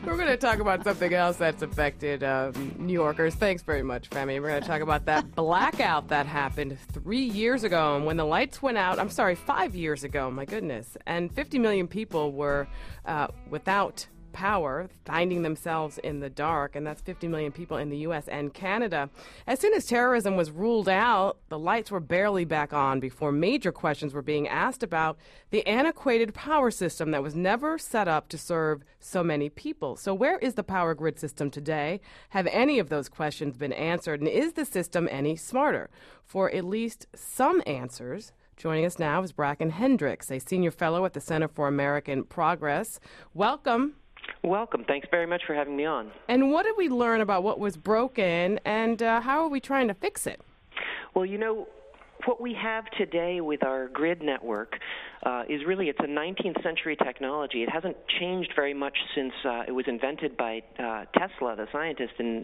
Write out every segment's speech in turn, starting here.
We're going to talk about something else that's affected New Yorkers. Thanks very much, Femi. We're going to talk about that blackout that happened 3 years ago. And when the lights went out, 5 years ago, my goodness. And 50 million people were without power, finding themselves in the dark, and that's 50 million people in the U.S. and Canada. As soon as terrorism was ruled out, the lights were barely back on before major questions were being asked about the antiquated power system that was never set up to serve so many people. So where is the power grid system today? Have any of those questions been answered, and is the system any smarter? For at least some answers, joining us now is Bracken Hendricks, a senior fellow at the Center for American Progress. Welcome. Welcome. Thanks very much for having me on. And what did we learn about what was broken, and how are we trying to fix it? Well, what we have today with our grid network is really, it's a 19th century technology. It hasn't changed very much since it was invented by Tesla, the scientist, in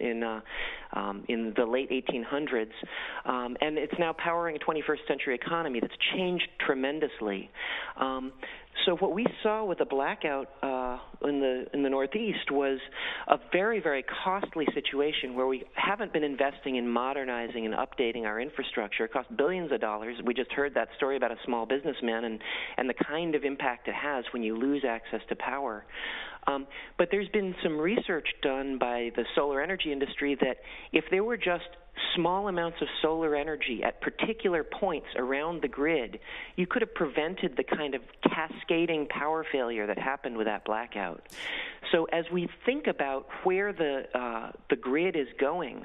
the late 1800s. And it's now powering a 21st century economy that's changed tremendously. So what we saw with the blackout in the Northeast was a very, very costly situation where we haven't been investing in modernizing and updating our infrastructure. It cost billions of dollars. We just heard that story about a small businessman and the kind of impact it has when you lose access to power. But there's been some research done by the solar energy industry that if there were just small amounts of solar energy at particular points around the grid, you could have prevented the kind of cascading power failure that happened with that blackout. So as we think about where the grid is going,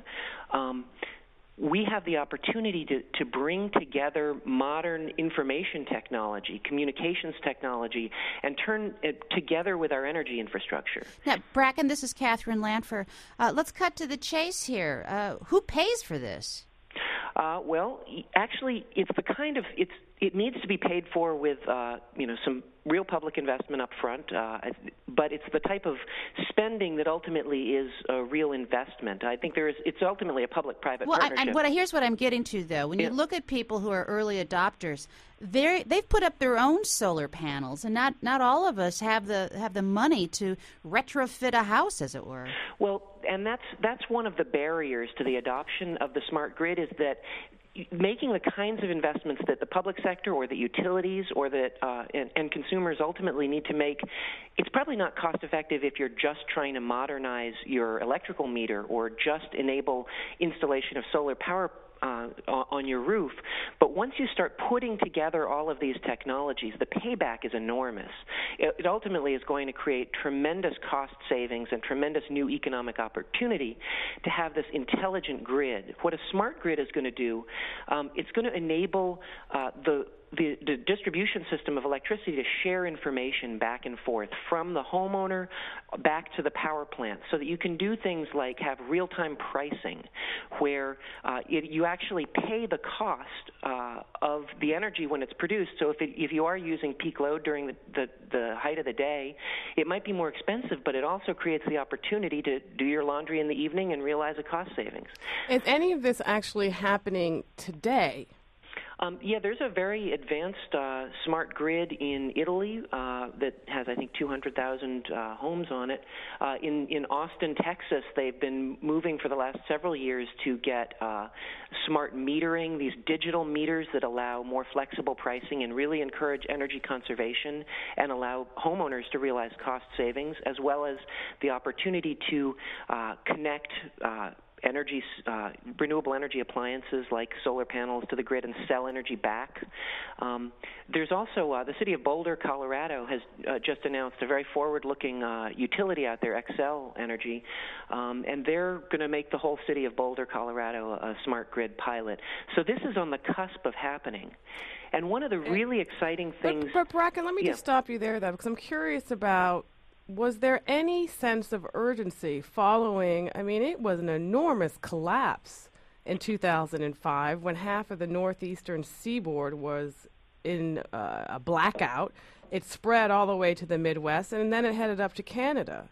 we have the opportunity to bring together modern information technology, communications technology, and turn it together with our energy infrastructure. Now, Bracken, this is Catherine Lanfer. Let's cut to the chase here. Who pays for this? Well, actually, it's the kind of it needs to be paid for with some real public investment up front, but it's the type of spending that ultimately is a real investment. I think it's ultimately a public-private partnership. Here's what I'm getting to, though. When you look at people who are early adopters, they've put up their own solar panels, and not all of us have the money to retrofit a house, as it were. Well, and that's one of the barriers to the adoption of the smart grid is that making the kinds of investments that the public sector or the utilities or that and consumers ultimately need to make, it's probably not cost effective if you're just trying to modernize your electrical meter or just enable installation of solar power on your roof. But once you start putting together all of these technologies, the payback is enormous. It ultimately is going to create tremendous cost savings and tremendous new economic opportunity to have this intelligent grid. What a smart grid is going to do, it's going to enable the distribution system of electricity to share information back and forth from the homeowner back to the power plant so that you can do things like have real-time pricing where you actually pay the cost of the energy when it's produced. So if you are using peak load during the height of the day, it might be more expensive, but it also creates the opportunity to do your laundry in the evening and realize a cost savings. Is any of this actually happening today? There's a very advanced smart grid in Italy that has, I think, 200,000 homes on it. In Austin, Texas, they've been moving for the last several years to get smart metering, these digital meters that allow more flexible pricing and really encourage energy conservation and allow homeowners to realize cost savings, as well as the opportunity to connect renewable energy appliances like solar panels to the grid and sell energy back. There's also the city of Boulder, Colorado, has just announced a very forward-looking utility out there, Xcel Energy, and they're going to make the whole city of Boulder, Colorado, a smart grid pilot. So this is on the cusp of happening. And one of the really exciting things... But Bracken, let me just stop you there, though, because I'm curious about, was there any sense of urgency following, it was an enormous collapse in 2005 when half of the northeastern seaboard was in a blackout. It spread all the way to the Midwest, and then it headed up to Canada.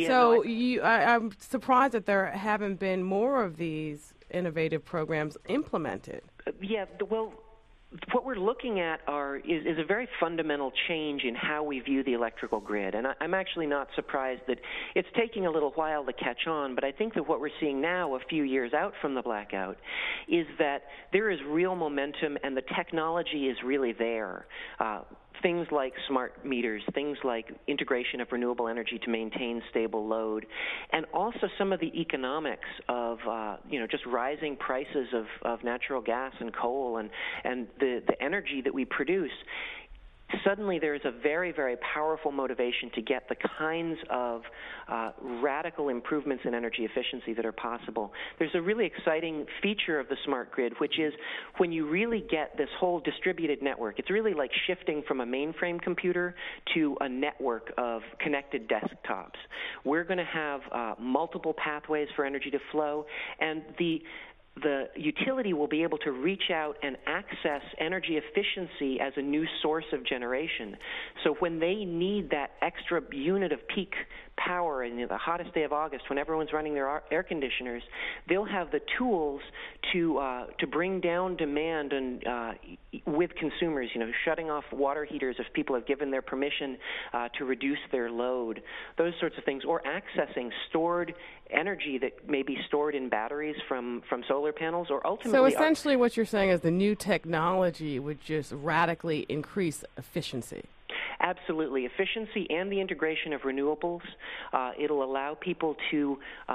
I'm surprised that there haven't been more of these innovative programs implemented. what we're looking at is a very fundamental change in how we view the electrical grid. And I'm actually not surprised that it's taking a little while to catch on, but I think that what we're seeing now, a few years out from the blackout, is that there is real momentum and the technology is really there. Things like smart meters, things like integration of renewable energy to maintain stable load, and also some of the economics of just rising prices of natural gas and coal and the energy that we produce. Suddenly there's a very, very powerful motivation to get the kinds of radical improvements in energy efficiency that are possible. There's a really exciting feature of the smart grid, which is when you really get this whole distributed network. It's really like shifting from a mainframe computer to a network of connected desktops. We're going to have multiple pathways for energy to flow, and the utility will be able to reach out and access energy efficiency as a new source of generation. So when they need that extra unit of peak power in the hottest day of August, when everyone's running their air conditioners, they'll have the tools to bring down demand and with consumers, shutting off water heaters if people have given their permission to reduce their load, those sorts of things, or accessing stored energy that may be stored in batteries from solar panels, or ultimately. So essentially what you're saying is the new technology would just radically increase efficiency. Absolutely. Efficiency and the integration of renewables. It'll allow people to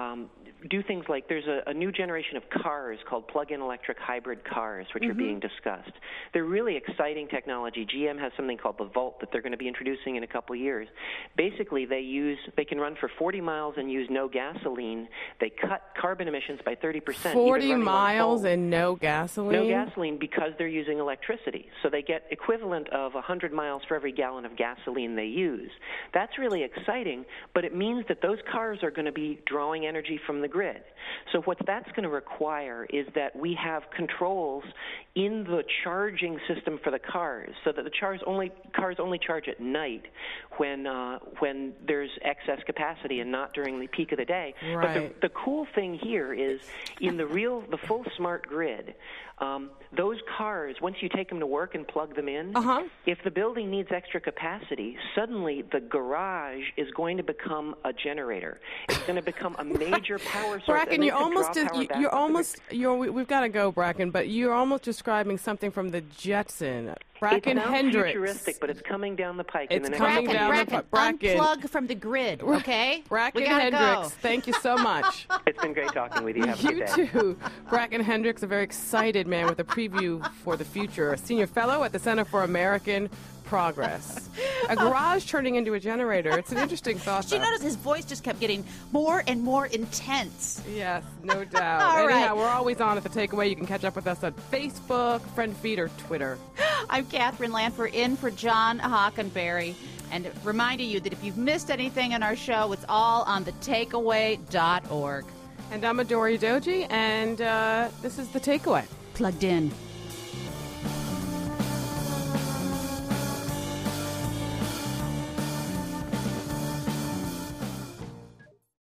do things like there's a new generation of cars called plug-in electric hybrid cars, which are being discussed. They're really exciting technology. GM has something called the Volt that they're going to be introducing in a couple years. Basically, they can run for 40 miles and use no gasoline. They cut carbon emissions by 30%. 40 miles and no gasoline? No gasoline because they're using electricity. So they get equivalent of 100 miles for every gallon of gasoline they use. That's really exciting, but it means that those cars are going to be drawing energy from the grid. So what that's going to require is that we have controls in the charging system for the cars, so that the cars only charge at night when there's excess capacity and not during the peak of the day. Right. But the cool thing here is in the full smart grid, those cars, once you take them to work and plug them in, if the building needs extra capacity, suddenly the garage is going to become a generator. It's going to become a major power source. Bracken, we've got to go, Bracken, but you're almost describing something from the Jetson. Bracken Hendricks. It's futuristic, but it's coming down the pike. It's in the coming next down the pike. Bracken, unplug from the grid, okay? Bracken we gotta Hendricks, go. thank you so much. It's been great talking with you. Have a good day. You too. Bracken Hendricks, a very excited man with a preview for the future, a senior fellow at the Center for American Progress. A garage turning into a generator. It's an interesting thought. Did you notice his voice just kept getting more and more intense? Yes, no doubt. All Anyhow, right. we're always on at The Takeaway. You can catch up with us on Facebook, Friend Feed, or Twitter. I'm Catherine Lanford, in for John Hockenberry. And reminding you that if you've missed anything on our show, it's all on thetakeaway.org. And I'm Adori Doji, and this is The Takeaway. Plugged in.